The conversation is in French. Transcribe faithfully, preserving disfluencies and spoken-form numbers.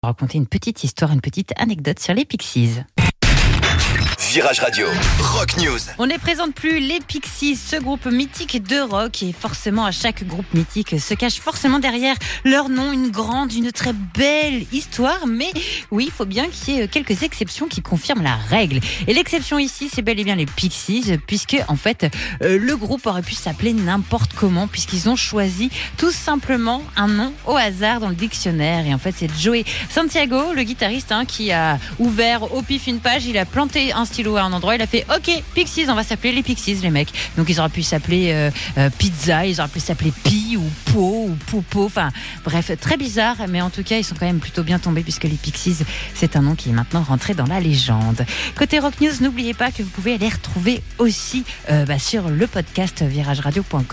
Raconter une petite histoire, une petite anecdote sur les Pixies. Virage Radio, Rock News. On ne présente plus les Pixies, ce groupe mythique de rock, et forcément à chaque groupe mythique se cache forcément derrière leur nom une grande, une très belle histoire, mais oui, il faut bien qu'il y ait quelques exceptions qui confirment la règle. Et l'exception ici, c'est bel et bien les Pixies, puisque en fait, euh, le groupe aurait pu s'appeler n'importe comment, puisqu'ils ont choisi tout simplement un nom au hasard dans le dictionnaire. Et en fait, c'est Joey Santiago, le guitariste, hein, qui a ouvert au pif une page, il a planté un stylo à un endroit, il a fait OK, Pixies, on va s'appeler les Pixies, les mecs. Donc ils auraient pu s'appeler euh, euh, Pizza, ils auraient pu s'appeler Pi ou Po ou Popo, enfin bref, très bizarre, mais en tout cas ils sont quand même plutôt bien tombés, puisque les Pixies, c'est un nom qui est maintenant rentré dans la légende. Côté Rock News, n'oubliez pas que vous pouvez aller retrouver aussi euh, bah, sur le podcast virage radio point com.